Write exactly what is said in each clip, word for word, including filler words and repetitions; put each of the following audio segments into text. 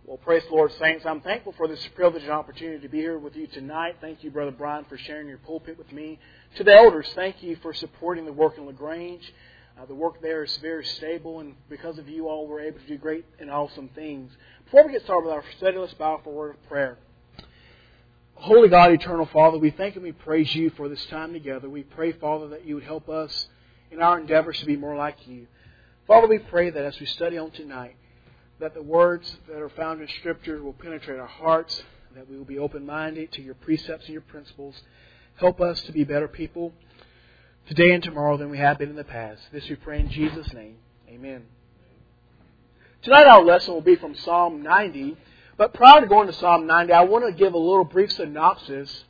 Well, praise the Lord, saints. I'm thankful for this privilege and opportunity to be here with you tonight. Thank you, Brother Brian, for sharing your pulpit with me. To the elders, thank you for supporting the work in LaGrange. Uh, the work there is very stable, and because of you all, we're able to do great and awesome things. Before we get started with our study, let's bow for a word of prayer. Holy God, eternal Father, we thank and we praise you for this time together. We pray, Father, that you would help us in our endeavors to be more like you. Father, we pray that as we study on tonight, that the words that are found in Scripture will penetrate our hearts, that we will be open-minded to your precepts and your principles. Help us to be better people today and tomorrow than we have been in the past. This we pray in Jesus' name. Amen. Tonight our lesson will be from Psalm ninety. But prior to going to Psalm ninety, I want to give a little brief synopsis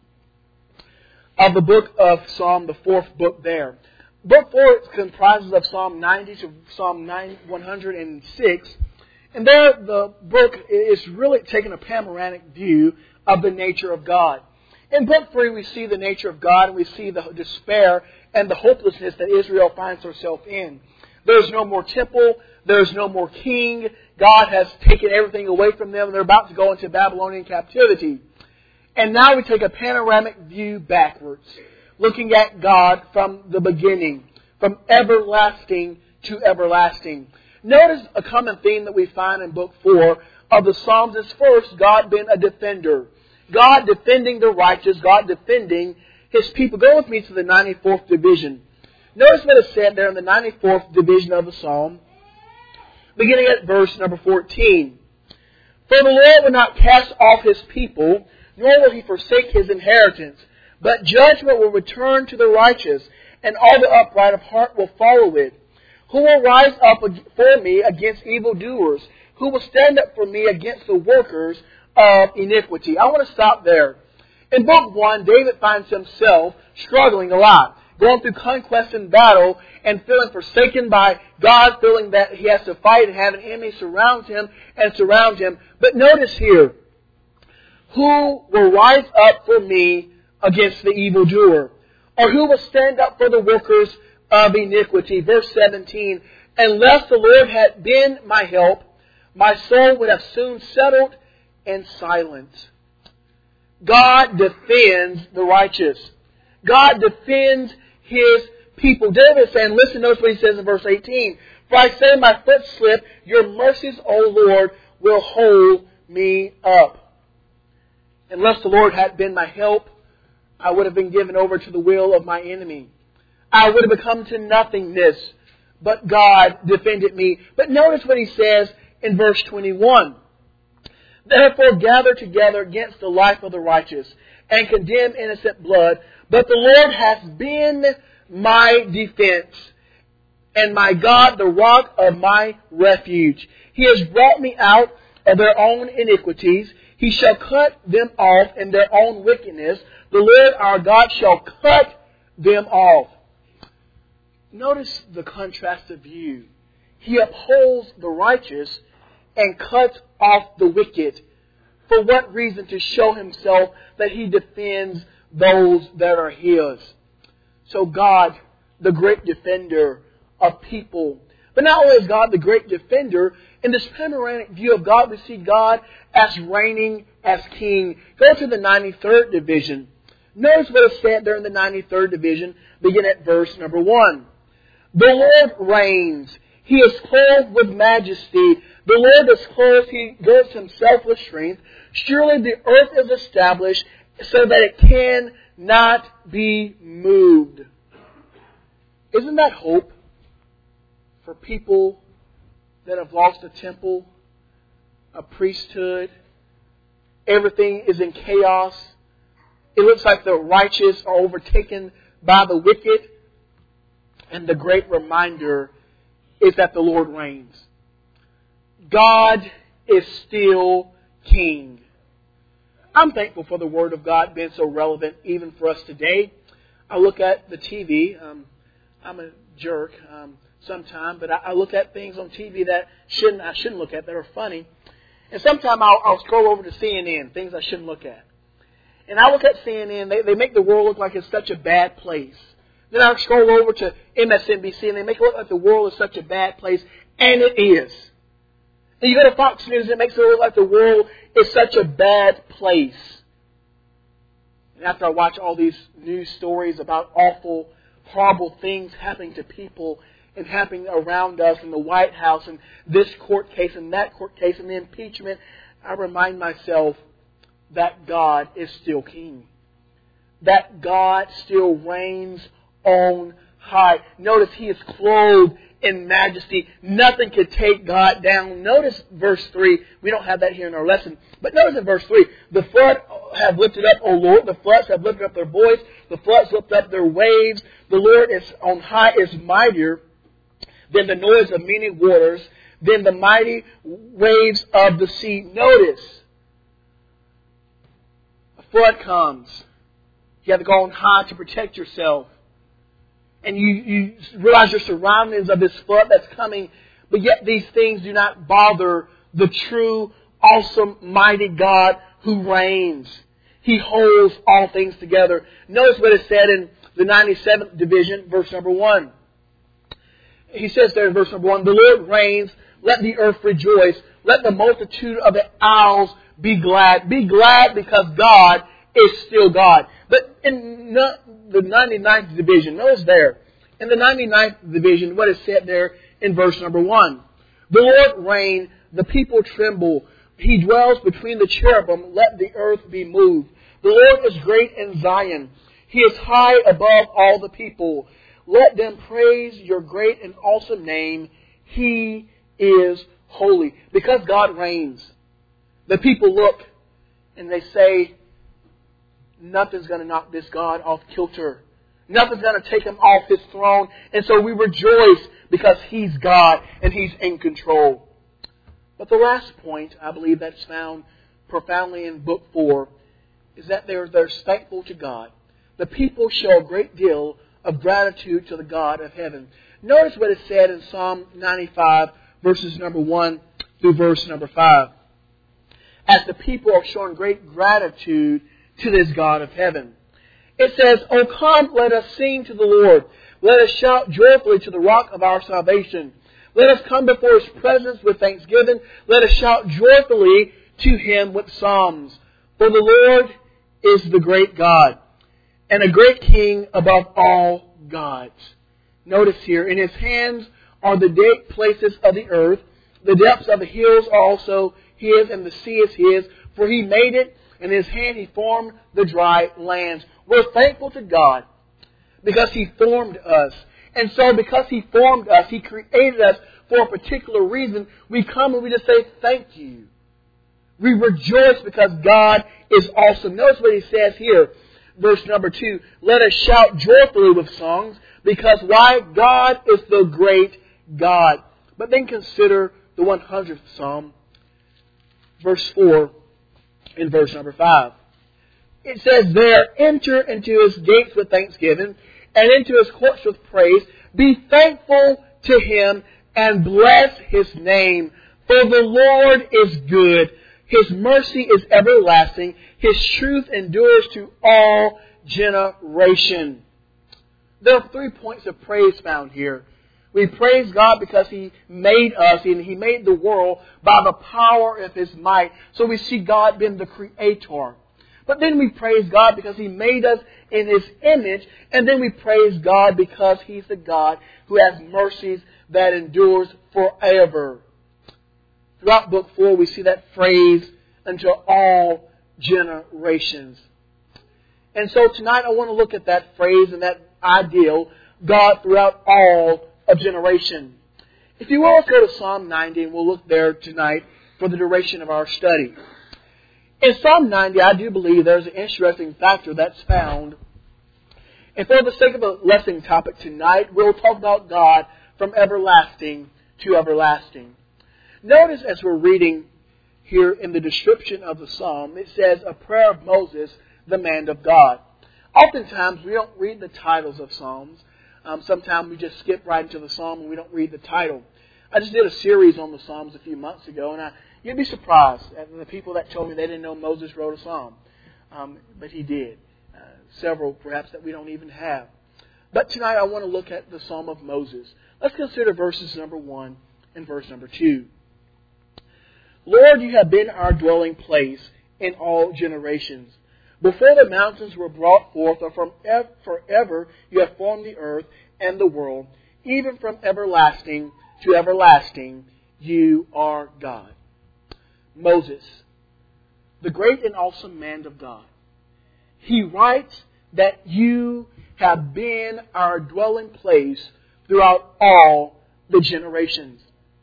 of the book of Psalm, the fourth book there. Book four comprises of Psalm ninety to Psalm one hundred six. And there the book is really taking a panoramic view of the nature of God. In book three we see the nature of God and we see the despair and the hopelessness that Israel finds herself in. There's no more temple. There's no more king. God has taken everything away from them. They're about to go into Babylonian captivity. And now we take a panoramic view backwards, looking at God from the beginning, from everlasting to everlasting. Notice a common theme that we find in book four of the Psalms is first, God being a defender. God defending the righteous, God defending His people. Go with me to the ninety-fourth division. Notice what is said there in the ninety-fourth division of the Psalm, beginning at verse number fourteen. For the Lord will not cast off His people, nor will He forsake His inheritance. But judgment will return to the righteous, and all the upright of heart will follow it. Who will rise up for me against evildoers? Who will stand up for me against the workers of iniquity? I want to stop there. In book one, David finds himself struggling a lot, going through conquest and battle, and feeling forsaken by God, feeling that he has to fight and have an enemy surround him and surround him. But notice here, who will rise up for me against the evildoer? Or who will stand up for the workers of iniquity? Verse seventeen, unless the Lord had been my help, my soul would have soon settled in silence. God defends the righteous. God defends His people. David is saying, listen, notice what he says in verse eighteen. For I say, my foot slip, your mercies, O Lord, will hold me up. Unless the Lord had been my help, I would have been given over to the will of my enemy. I would have become to nothingness, but God defended me. But notice what he says in verse twenty-one. Therefore gather together against the life of the righteous, and condemn innocent blood. But the Lord has been my defense, and my God, the rock of my refuge. He has brought me out of their own iniquities. He shall cut them off in their own wickedness. The Lord our God shall cut them off. Notice the contrast of view. He upholds the righteous and cuts off the wicked. For what reason? To show Himself that He defends those that are His. So God, the great defender of people. But not only is God the great defender, in this panoramic view of God, we see God as reigning as King. Go to the ninety-third division. Notice what is said there in the ninety-third division. Begin at verse number one. The Lord reigns. He is clothed with majesty. The Lord is clothed. He girds Himself with strength. Surely the earth is established so that it cannot be moved. Isn't that hope for people that have lost a temple, a priesthood? Everything is in chaos. It looks like the righteous are overtaken by the wicked. And the great reminder is that the Lord reigns. God is still King. I'm thankful for the Word of God being so relevant even for us today. I look at the T V. Um, I'm a jerk um, sometimes, but I, I look at things on T V that shouldn't I shouldn't look at that are funny. And sometimes I'll, I'll scroll over to C N N, things I shouldn't look at. And I look at C N N, they, they make the world look like it's such a bad place. Then I scroll over to M S N B C and they make it look like the world is such a bad place. And it is. And you go to Fox News and it makes it look like the world is such a bad place. And after I watch all these news stories about awful, horrible things happening to people and happening around us in the White House and this court case and that court case and the impeachment, I remind myself that God is still King. That God still reigns on high. Notice He is clothed in majesty. Nothing could take God down. Notice verse three. We don't have that here in our lesson. But notice in verse three. The flood have lifted up, O Lord. The floods have lifted up their voice. The floods lift up their waves. The Lord is on high, is mightier than the noise of many waters, than the mighty waves of the sea. Notice. A flood comes. You have to go on high to protect yourself. And you, you realize your surroundings of this flood that's coming. But yet these things do not bother the true, awesome, mighty God who reigns. He holds all things together. Notice what it said in the ninety-seventh division, verse number one. He says there in verse number one, the Lord reigns, let the earth rejoice. Let the multitude of the isles be glad. Be glad because God is still God. But in the ninety-ninth division, notice there, in the ninety-ninth division, what is said there in verse number one. The Lord reign, the people tremble. He dwells between the cherubim, let the earth be moved. The Lord is great in Zion. He is high above all the people. Let them praise your great and awesome name. He is holy. Because God reigns, the people look and they say, nothing's going to knock this God off kilter. Nothing's going to take Him off His throne. And so we rejoice because He's God and He's in control. But the last point, I believe that's found profoundly in book four, is that they're, they're thankful to God. The people show a great deal of gratitude to the God of heaven. Notice what it said in Psalm ninety-five, verses number one through verse number five. As the people are showing great gratitude to this God of heaven. It says, O come, let us sing to the Lord. Let us shout joyfully to the rock of our salvation. Let us come before His presence with thanksgiving. Let us shout joyfully to Him with psalms. For the Lord is the great God, and a great King above all gods. Notice here, in His hands are the deep places of the earth. The depths of the hills are also His, and the sea is His. For He made it. In His hand He formed the dry lands. We're thankful to God because He formed us. And so because He formed us, He created us for a particular reason, we come and we just say, thank you. We rejoice because God is awesome. Notice what He says here, verse number two. Let us shout joyfully with songs because why? God is the great God. But then consider the one hundredth Psalm, verse four. In verse number five. It says there, enter into His gates with thanksgiving and into His courts with praise. Be thankful to Him and bless His name. For the Lord is good. His mercy is everlasting. His truth endures to all generation. There are three points of praise found here. We praise God because He made us and He made the world by the power of His might. So we see God being the Creator. But then we praise God because He made us in His image. And then we praise God because He's the God who has mercies that endures forever. Throughout book four, we see that phrase, unto all generations. And so tonight I want to look at that phrase and that ideal, God throughout all of generation. If you will, let's go to Psalm ninety and we'll look there tonight for the duration of our study. In Psalm ninety, I do believe there's an interesting factor that's found. And for the sake of a lesson topic tonight, we'll talk about God from everlasting to everlasting. Notice as we're reading here in the description of the Psalm, it says, a prayer of Moses, the man of God. Oftentimes, we don't read the titles of Psalms. Um, sometimes we just skip right into the Psalm and we don't read the title. I just did a series on the Psalms a few months ago, and I, you'd be surprised at the people that told me they didn't know Moses wrote a Psalm. Um, but he did. Uh, several, perhaps, that we don't even have. But tonight I want to look at the Psalm of Moses. Let's consider verses number one and verse number two. Lord, you have been our dwelling place in all generations. Before the mountains were brought forth, or from ev- forever you have formed the earth and the world, even from everlasting to everlasting, you are God. Moses, the great and awesome man of God, he writes that you have been our dwelling place throughout all the generations.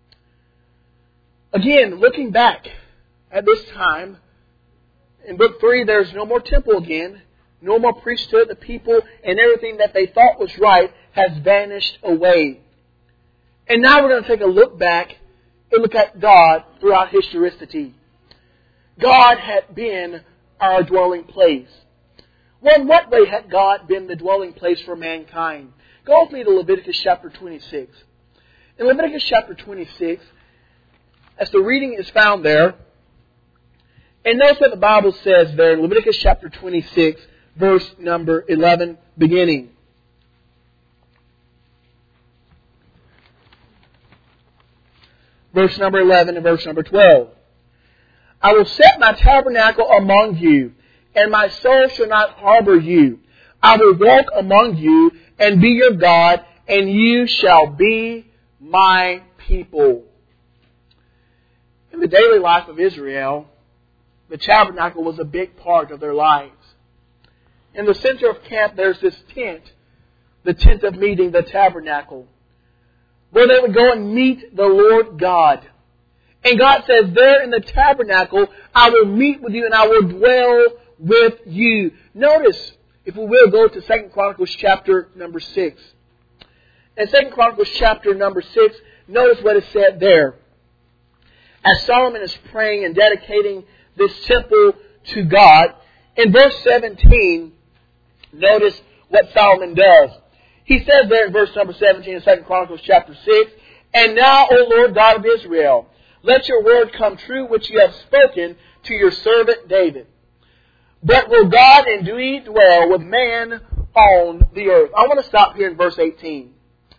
Again, looking back at this time, in book three, there's no more temple again, no more priesthood. The people and everything that they thought was right has vanished away. And now we're going to take a look back and look at God throughout historicity. God had been our dwelling place. Well, in what way had God been the dwelling place for mankind? Go with me to Leviticus chapter twenty-six. In Leviticus chapter twenty-six, as the reading is found there, and notice what the Bible says there in Leviticus chapter twenty-six, verse number eleven, beginning. Verse number eleven and verse number twelve. I will set my tabernacle among you, and my soul shall not harbor you. I will walk among you and be your God, and you shall be my people. In the daily life of Israel, the tabernacle was a big part of their lives. In the center of camp, there's this tent, the tent of meeting, the tabernacle, where they would go and meet the Lord God. And God says, there in the tabernacle, I will meet with you and I will dwell with you. Notice, if we will, go to Second Chronicles chapter number six. In Second Chronicles chapter number six, notice what is said there. As Solomon is praying and dedicating this temple to God, in verse seventeen, notice what Solomon does. He says there in verse number seventeen of Second Chronicles chapter six, and now, O Lord God of Israel, let your word come true which you have spoken to your servant David. But will God indeed dwell with man on the earth? I want to stop here in verse eighteen.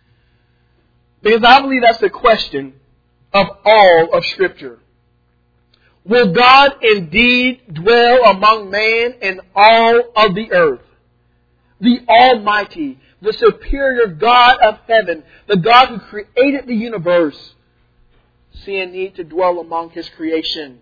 Because I believe that's the question of all of Scripture. Will God indeed dwell among man in all of the earth? The Almighty, the superior God of heaven, the God who created the universe, see a need to dwell among His creation.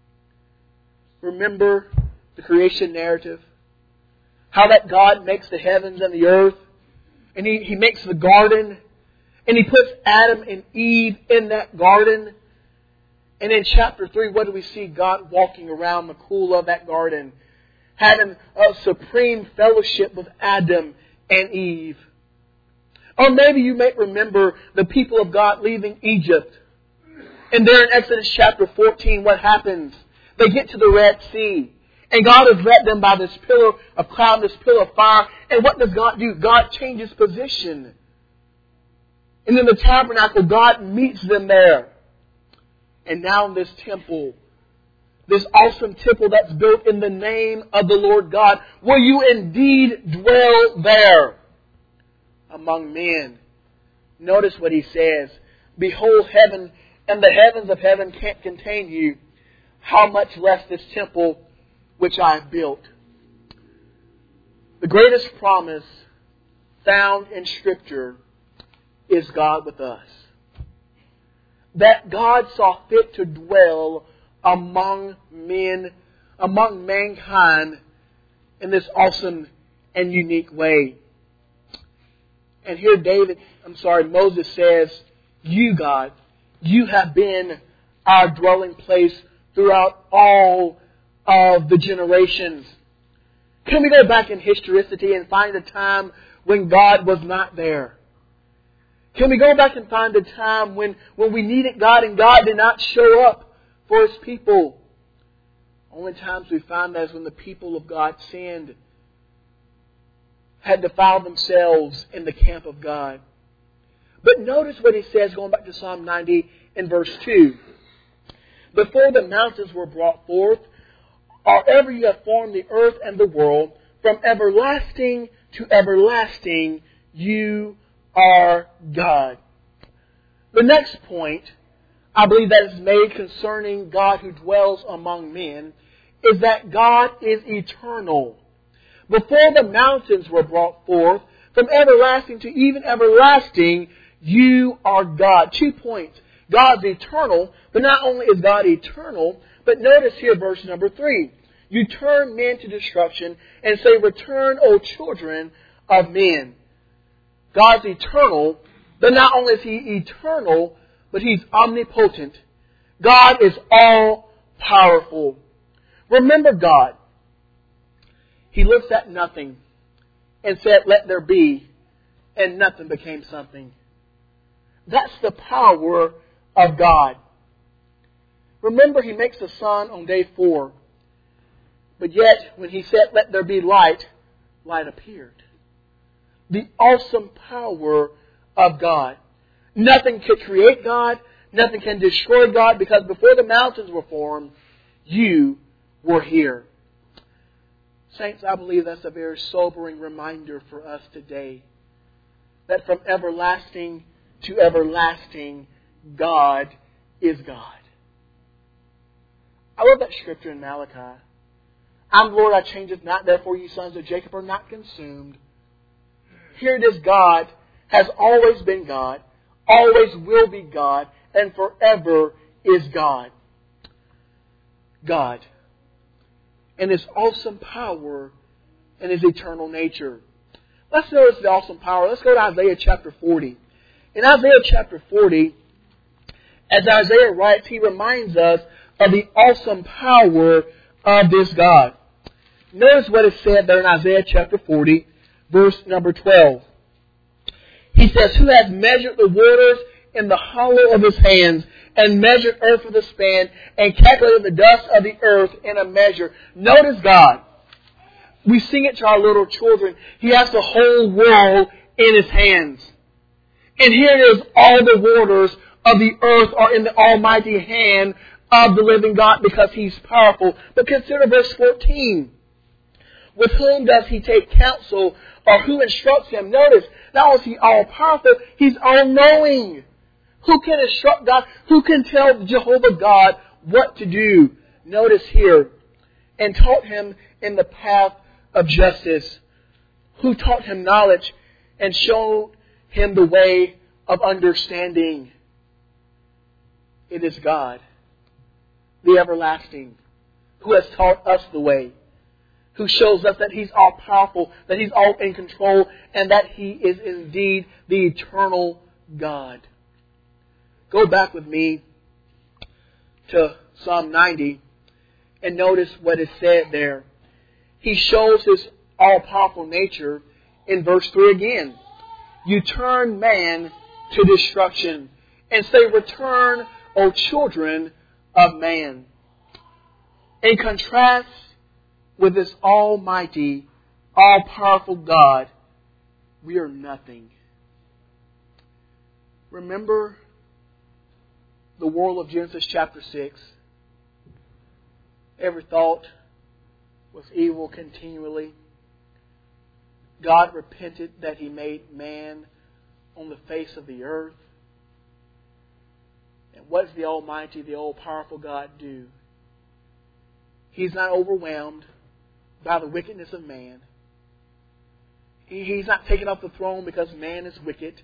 Remember the creation narrative? How that God makes the heavens and the earth, and He, he makes the garden, and He puts Adam and Eve in that garden. And in chapter three, what do we see? God walking around the cool of that garden, having a supreme fellowship with Adam and Eve. Or maybe you may remember the people of God leaving Egypt. And there in Exodus chapter fourteen, what happens? They get to the Red Sea. And God has led them by this pillar of cloud, this pillar of fire. And what does God do? God changes position. And in the tabernacle, God meets them there. And now in this temple, this awesome temple that's built in the name of the Lord God, will you indeed dwell there among men? Notice what He says. Behold, heaven and the heavens of heaven can't contain you. How much less this temple which I have built. The greatest promise found in Scripture is God with us. That God saw fit to dwell among men, among mankind in this awesome and unique way. And here David, I'm sorry, Moses says, you, God, you have been our dwelling place throughout all of the generations. Can we go back in historicity and find a time when God was not there? Can we go back and find a time when, when we needed God and God did not show up for His people? Only times we find that is when the people of God sinned, had defiled themselves in the camp of God. But notice what he says, going back to Psalm ninety in verse two. Before the mountains were brought forth, or ever you have formed the earth and the world, from everlasting to everlasting, you are God. The next point I believe that is made concerning God who dwells among men is that God is eternal. Before the mountains were brought forth, from everlasting to even everlasting, you are God. Two points. God's eternal, but not only is God eternal, but notice here verse number three. You turn men to destruction and say, return, O children of men. God's eternal, but not only is He eternal, but He's omnipotent. God is all-powerful. Remember God. He looks at nothing and said, let there be, and nothing became something. That's the power of God. Remember, He makes the sun on day four. But yet, when He said, let there be light, light appeared. The awesome power of God. Nothing could create God. Nothing can destroy God, because before the mountains were formed, you were here. Saints, I believe that's a very sobering reminder for us today. That from everlasting to everlasting, God is God. I love that scripture in Malachi. I'm Lord, I change it not, therefore you sons of Jacob are not consumed. Here it is, God has always been God, always will be God, and forever is God. God. And His awesome power and His eternal nature. Let's notice the awesome power. Let's go to Isaiah chapter forty. In Isaiah chapter forty, as Isaiah writes, he reminds us of the awesome power of this God. Notice what is said there in Isaiah chapter forty, verse number twelve. He says, who has measured the waters in the hollow of His hands, and measured earth with a span, and calculated the dust of the earth in a measure. Notice God. We sing it to our little children. He has the whole world in His hands. And here it is, all the waters of the earth are in the almighty hand of the living God, because He's powerful. But consider verse fourteen. With whom does He take counsel, or who instructs Him? Notice, not only is He all-powerful, He's all-knowing. Who can instruct God? Who can tell Jehovah God what to do? Notice here, and taught Him in the path of justice. Who taught Him knowledge and showed Him the way of understanding? It is God, the everlasting, who has taught us the way, who shows us that He's all-powerful, that He's all in control, and that He is indeed the eternal God. Go back with me to Psalm ninety and notice what is said there. He shows His all-powerful nature in verse three again. You turn man to destruction and say, return, O children of man. In contrast with this almighty, all-powerful God, we are nothing. Remember the world of Genesis chapter six. Every thought was evil continually. God repented that He made man on the face of the earth. And what does the Almighty, the all-powerful God do? He's not overwhelmed by the wickedness of man. He's not taken off the throne because man is wicked.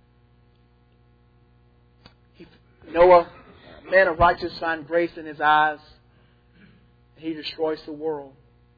Noah, a man of righteousness, finds grace in his eyes. He destroys the world.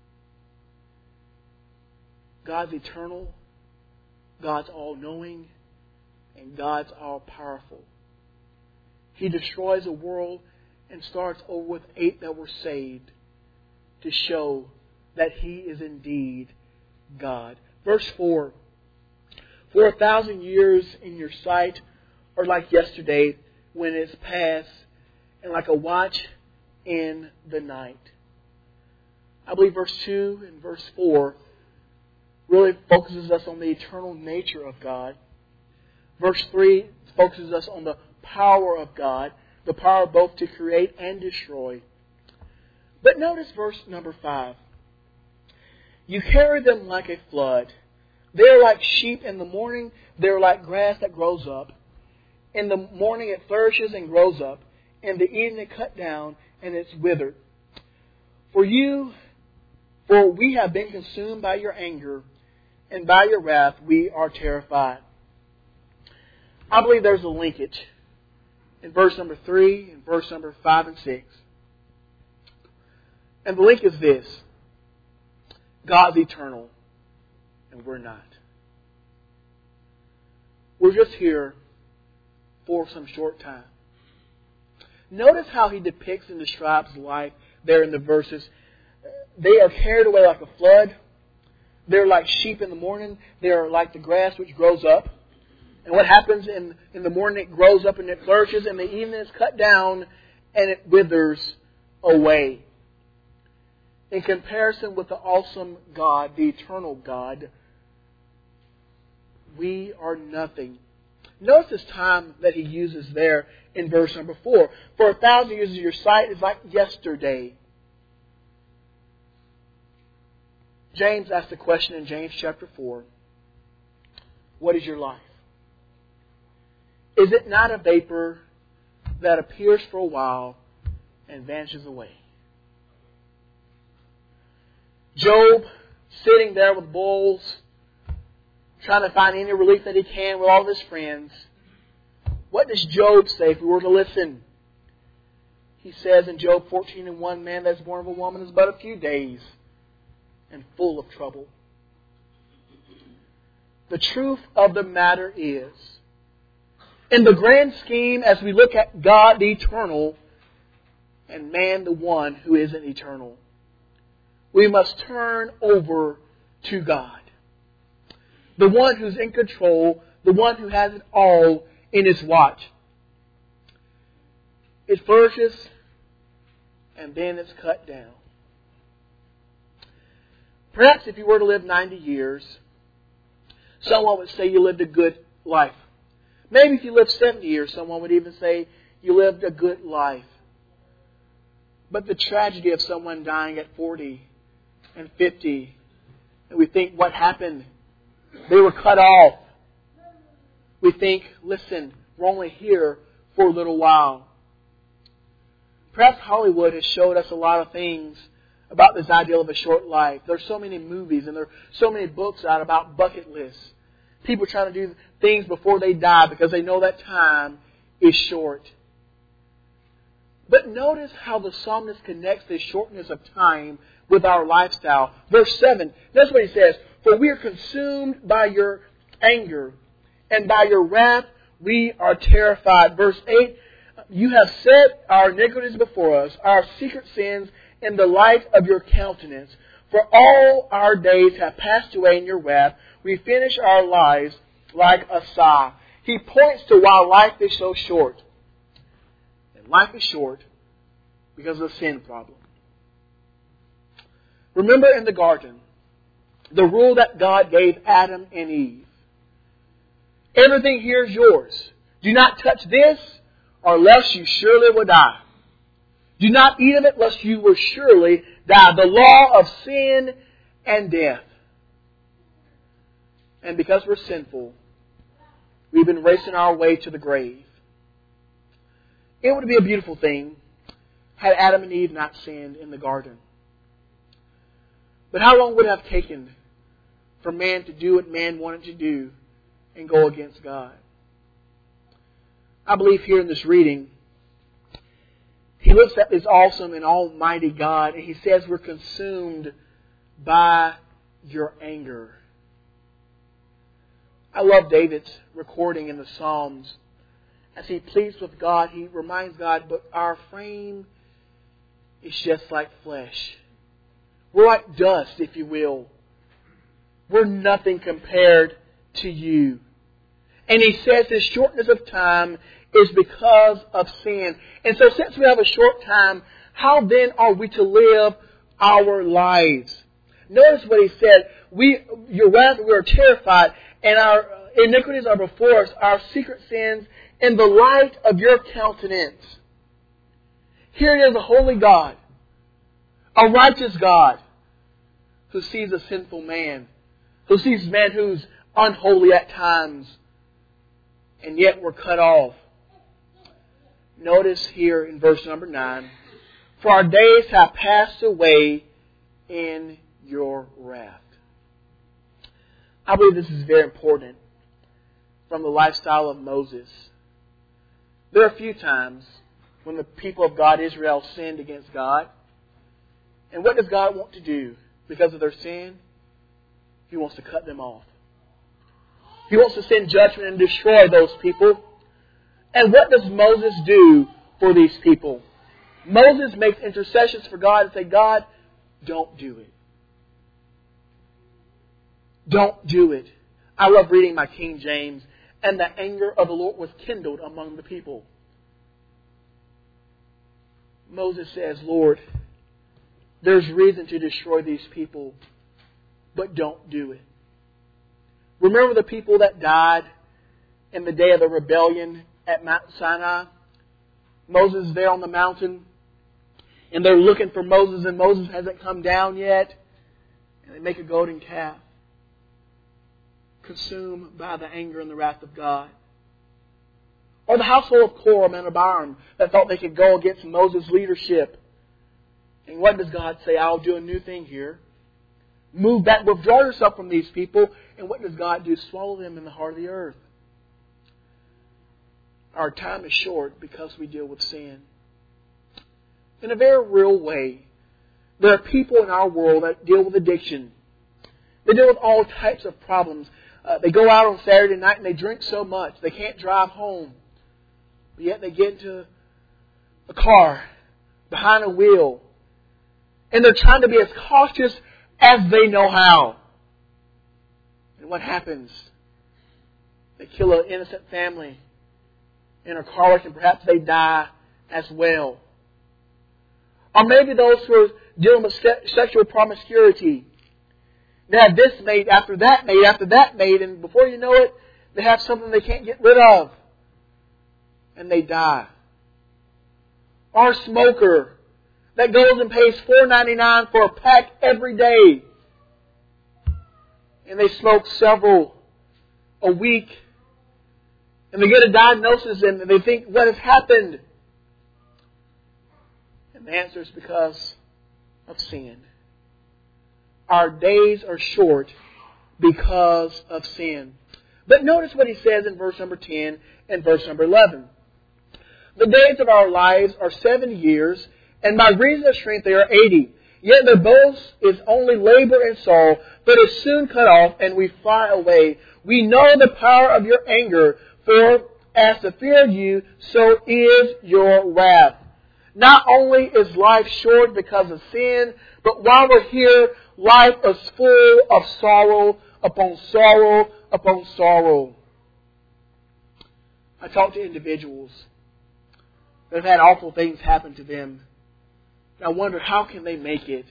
God's eternal, God's all-knowing, and God's all-powerful. He destroys the world and starts over with eight that were saved to show that He is indeed God. Verse four. For a thousand years in your sight are like yesterday, when it's past, and like a watch in the night. I believe verse two and verse four really focuses us on the eternal nature of God. Verse three focuses us on the power of God, the power both to create and destroy. But notice verse number five. You carry them like a flood. They're like sheep in the morning. They're like grass that grows up. In the morning it flourishes and grows up. and the eating is cut down, and it's withered. For you, for we have been consumed by your anger, and by your wrath we are terrified. I believe there's a linkage in verse number three and verse number five and six. And the link is this: God's eternal, and we're not. We're just here for some short time. Notice how he depicts and describes life there in the verses. They are carried away like a flood. They're like sheep in the morning. They are like the grass which grows up. And what happens in, in the morning, it grows up and it flourishes. In the evening, it's cut down and it withers away. In comparison with the awesome God, the eternal God, we are nothing. Notice this time that he uses there in verse number four. For a thousand years of your sight is like yesterday. James asked the question in James chapter four. What is your life? Is it not a vapor that appears for a while and vanishes away? Job, sitting there with bulls, trying to find any relief that he can with all of his friends. What does Job say if we were to listen? He says in Job fourteen and one, man that's born of a woman is but a few days and full of trouble. The truth of the matter is, in the grand scheme, as we look at God the eternal and man the one who isn't eternal, we must turn over to God. The one who's in control, the one who has it all in His watch. It flourishes and then it's cut down. Perhaps if you were to live ninety years, someone would say you lived a good life. Maybe if you lived seventy years, someone would even say you lived a good life. But the tragedy of someone dying at forty and fifty, and we think, what happened? They were cut off. We think, listen, we're only here for a little while. Perhaps Hollywood has showed us a lot of things about this ideal of a short life. There are so many movies and there are so many books out about bucket lists. People trying to do things before they die because they know that time is short. But notice how the psalmist connects this shortness of time with our lifestyle. Verse seven, that's what he says. For we are consumed by your anger, and by your wrath we are terrified. Verse eight, you have set our iniquities before us, our secret sins in the light of your countenance. For all our days have passed away in your wrath. We finish our lives like a sigh. He points to why life is so short. And life is short because of the sin problem. Remember in the garden, the rule that God gave Adam and Eve. Everything here is yours. Do not touch this, or lest you surely will die. Do not eat of it, lest you will surely die. The law of sin and death. And because we're sinful, we've been racing our way to the grave. It would be a beautiful thing had Adam and Eve not sinned in the garden. But how long would it have taken for man to do what man wanted to do and go against God? I believe here in this reading, he looks at this awesome and almighty God and he says we're consumed by your anger. I love David's recording in the Psalms. As he pleads with God, he reminds God, but our frame is just like flesh. We're like dust, if you will. We're nothing compared to you. And he says this shortness of time is because of sin. And so since we have a short time, how then are we to live our lives? Notice what he said. We, your wrath, we are terrified, and our iniquities are before us, our secret sins, in the light of your countenance. Here it is, a holy God, a righteous God, who sees a sinful man, who sees a man who's unholy at times, and yet we're cut off. notice here in verse number nine, for our days have passed away in your wrath. I believe this is very important from the lifestyle of Moses. There are a few times when the people of God, Israel, sinned against God. And what does God want to do because of their sin? He wants to cut them off. He wants to send judgment and destroy those people. And what does Moses do for these people? Moses makes intercessions for God and say, God, don't do it. Don't do it. I love reading my King James. And the anger of the Lord was kindled among the people. Moses says, Lord, there's reason to destroy these people, but don't do it. Remember the people that died in the day of the rebellion at Mount Sinai? Moses is there on the mountain, and they're looking for Moses, and Moses hasn't come down yet. And they make a golden calf, consumed by the anger and the wrath of God. Or the household of Korah and Abiram that thought they could go against Moses' leadership. And what does God say? I'll do a new thing here. Move back, withdraw yourself from these people. And what does God do? Swallow them in the heart of the earth. Our time is short because we deal with sin. In a very real way, there are people in our world that deal with addiction. They deal with all types of problems. Uh, they go out on Saturday night and they drink so much they can't drive home. But yet they get into a car behind a wheel. And they're trying to be as cautious as they know how. And what happens? They kill an innocent family in a car wreck and perhaps they die as well. Or maybe those who are dealing with se- sexual promiscuity. They have this made, after that made, after that made, and before you know it, they have something they can't get rid of. And they die. Or a smoker that goes and pays four dollars and ninety-nine cents for a pack every day. And they smoke several a week. And they get a diagnosis and they think, what has happened? And the answer is because of sin. Our days are short because of sin. But notice what he says in verse number ten and verse number eleven. The days of our lives are seven years, and by reason of strength they are eighty. Yet their boast is only labor and sorrow, but is soon cut off, and we fly away. We know the power of your anger, for as the fear of you, so is your wrath. Not only is life short because of sin, but while we're here, life is full of sorrow upon sorrow upon sorrow. I talk to individuals that have had awful things happen to them. And I wonder, how can they make it?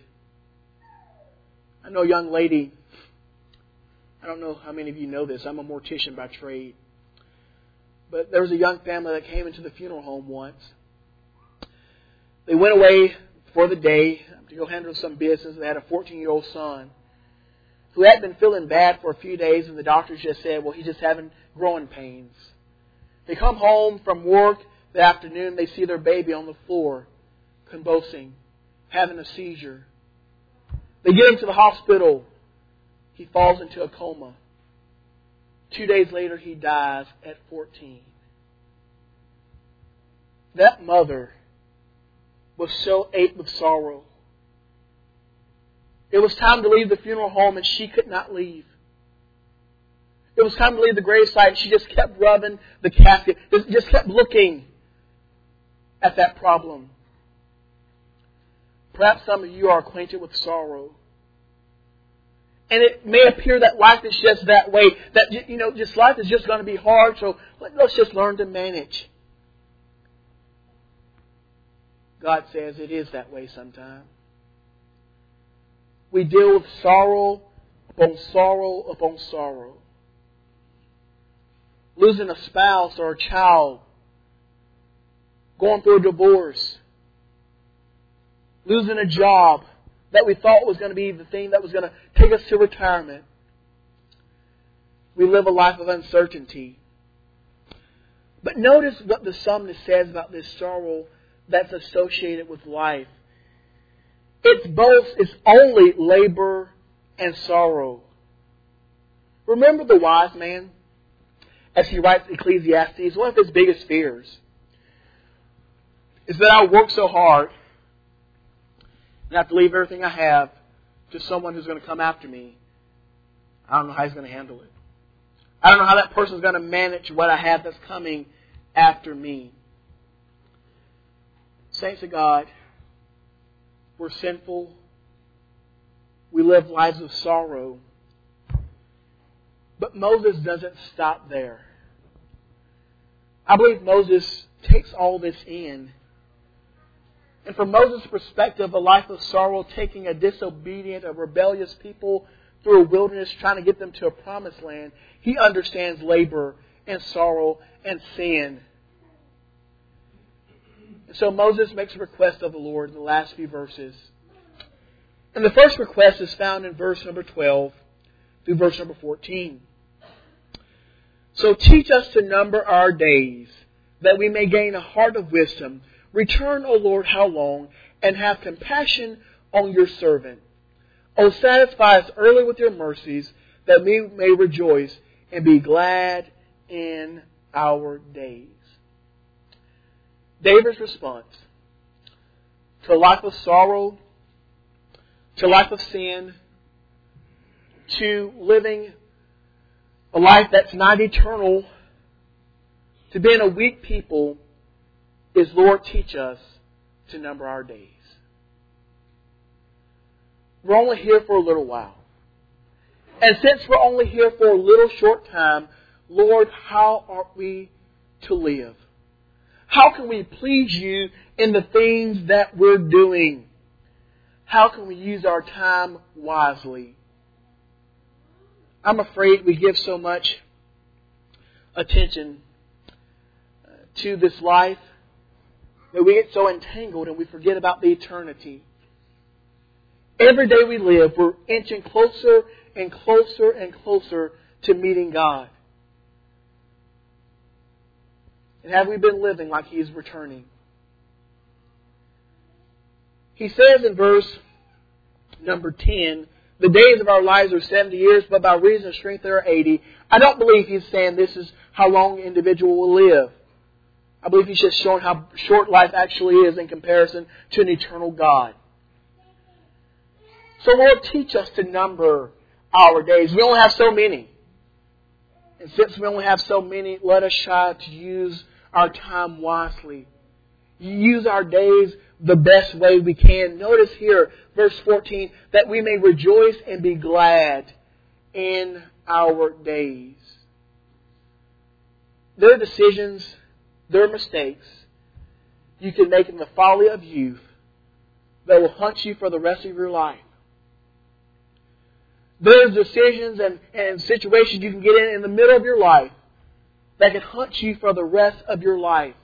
I know a young lady, I don't know how many of you know this, I'm a mortician by trade. But there was a young family that came into the funeral home once. They went away for the day to go handle some business. They had a fourteen-year-old son who had been feeling bad for a few days, and the doctors just said, well, he's just having growing pains. They come home from work the afternoon, they see their baby on the floor, convulsing, having a seizure. They get him to the hospital. He falls into a coma. Two days later, he dies at fourteen. That mother was so ached with sorrow. It was time to leave the funeral home and she could not leave. It was time to leave the gravesite and she just kept rubbing the casket. Just kept looking at that problem. Perhaps some of you are acquainted with sorrow. And it may appear that life is just that way. That, you know, just life is just going to be hard. So let's just learn to manage. God says it is that way sometimes. We deal with sorrow upon sorrow upon sorrow. Losing a spouse or a child. Going through a divorce. Losing a job that we thought was going to be the thing that was going to take us to retirement. We live a life of uncertainty. But notice what the psalmist says about this sorrow that's associated with life. It's both, it's only labor and sorrow. Remember the wise man? As he writes Ecclesiastes, one of his biggest fears is that I work so hard and I have to leave everything I have to someone who's going to come after me. I don't know how he's going to handle it. I don't know how that person's going to manage what I have that's coming after me. Saints of God, we're sinful. We live lives of sorrow. But Moses doesn't stop there. I believe Moses takes all this in. And from Moses' perspective, a life of sorrow, taking a disobedient, a rebellious people through a wilderness, trying to get them to a promised land, he understands labor and sorrow and sin. And so Moses makes a request of the Lord in the last few verses. And the first request is found in verse number twelve through verse number fourteen. So teach us to number our days, that we may gain a heart of wisdom. Return, O Lord, how long, and have compassion on your servant. O satisfy us early with your mercies, that we may rejoice and be glad in our days. David's response to a life of sorrow, to a life of sin, to living a life that's not eternal, to being a weak people, is, Lord, teach us to number our days. We're only here for a little while. And since we're only here for a little short time, Lord, how are we to live? How can we please you in the things that we're doing? How can we use our time wisely? I'm afraid we give so much attention to this life that we get so entangled and we forget about the eternity. Every day we live, we're inching closer and closer and closer to meeting God. And have we been living like He is returning? He says in verse number ten, the days of our lives are seventy years, but by reason of strength there are eighty. I don't believe He's saying this is how long an individual will live. I believe He's just showing how short life actually is in comparison to an eternal God. So Lord, teach us to number our days. We only have so many. And since we only have so many, let us try to use our time wisely. Use our days the best way we can. Notice here, verse fourteen, that we may rejoice and be glad in our days. There are decisions, there are mistakes you can make in the folly of youth that will haunt you for the rest of your life. There's decisions and, and situations you can get in in the middle of your life that can haunt you for the rest of your life.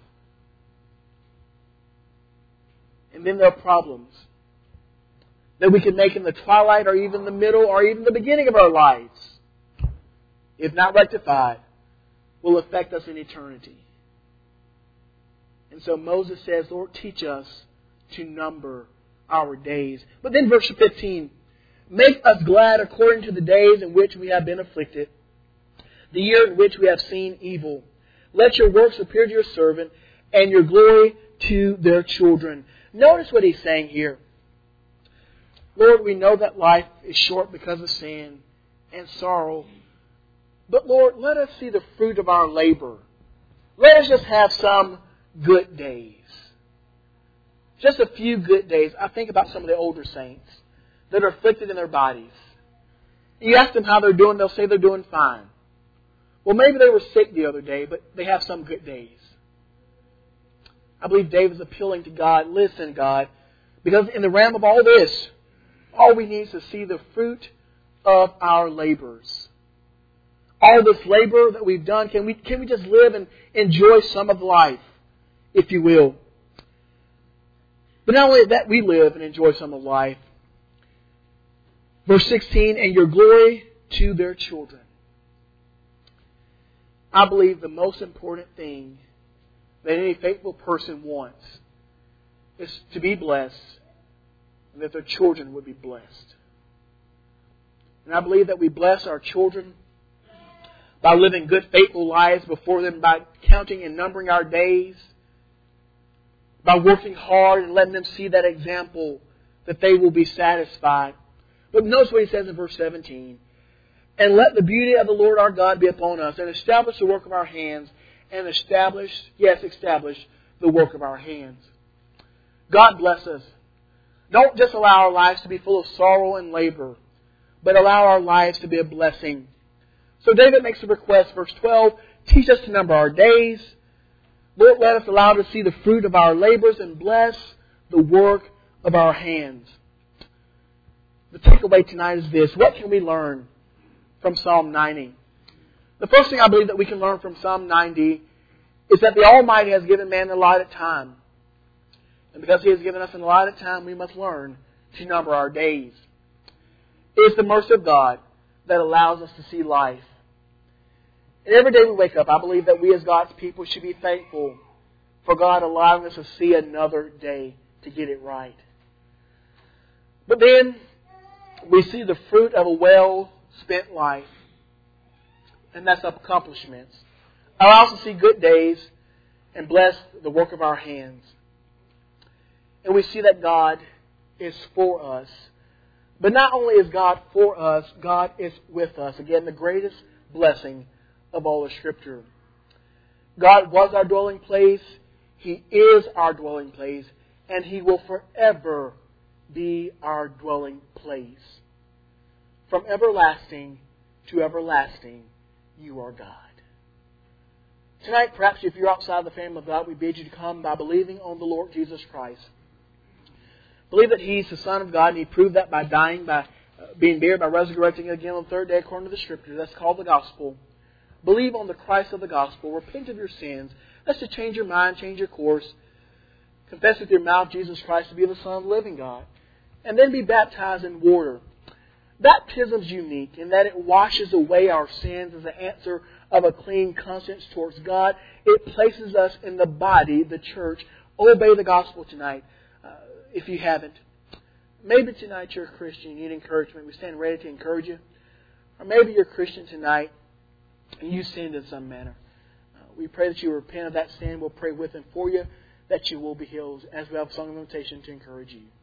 And then there are problems that we can make in the twilight or even the middle or even the beginning of our lives. If not rectified, will affect us in eternity. And so Moses says, Lord, teach us to number our days. But then verse fifteen, make us glad according to the days in which we have been afflicted, the year in which we have seen evil. Let your works appear to your servant, and your glory to their children. Notice what he's saying here. Lord, we know that life is short because of sin and sorrow. But Lord, let us see the fruit of our labor. Let us just have some good days. Just a few good days. I think about some of the older saints that are afflicted in their bodies. You ask them how they're doing, they'll say they're doing fine. Well, maybe they were sick the other day, but they have some good days. I believe David's appealing to God. Listen, God, because in the realm of all this, all we need is to see the fruit of our labors. All this labor that we've done, can we, can we just live and enjoy some of life, if you will? But not only that, we live and enjoy some of life. Verse sixteen, and your glory to their children. I believe the most important thing that any faithful person wants is to be blessed and that their children would be blessed. And I believe that we bless our children by living good, faithful lives before them, by counting and numbering our days, by working hard and letting them see that example that they will be satisfied. But notice what he says in verse seventeen. And let the beauty of the Lord our God be upon us, and establish the work of our hands, and establish, yes, establish the work of our hands. God bless us. Don't just allow our lives to be full of sorrow and labor, but allow our lives to be a blessing. So David makes a request, verse twelve, teach us to number our days. Lord, let us allow to see the fruit of our labors and bless the work of our hands. The takeaway tonight is this. What can we learn from Psalm ninety? The first thing I believe that we can learn from Psalm ninety is that the Almighty has given man a allotted time. And because He has given us an allotted time, we must learn to number our days. It is the mercy of God that allows us to see life. And every day we wake up, I believe that we as God's people should be thankful for God allowing us to see another day to get it right. But then we see the fruit of a well-spent life. And that's accomplishments. I also see good days and bless the work of our hands. And we see that God is for us. But not only is God for us, God is with us. Again, the greatest blessing of all the Scripture. God was our dwelling place. He is our dwelling place. And He will forever be our dwelling place. From everlasting to everlasting, you are God. Tonight, perhaps if you're outside the family of God, we bid you to come by believing on the Lord Jesus Christ. Believe that He's the Son of God, and He proved that by dying, by being buried, by resurrecting again on the third day according to the Scriptures. That's called the gospel. Believe on the Christ of the gospel. Repent of your sins. That's to change your mind, change your course. Confess with your mouth Jesus Christ to be the Son of the living God. And then be baptized in water. Baptism is unique in that it washes away our sins as an answer of a clean conscience towards God. It places us in the body, the church. Obey the gospel tonight uh, if you haven't. Maybe tonight you're a Christian, you need encouragement. We stand ready to encourage you. Or maybe you're a Christian tonight and you sinned in some manner. Uh, we pray that you repent of that sin. We'll pray with and for you that you will be healed as we have a song of invitation to encourage you.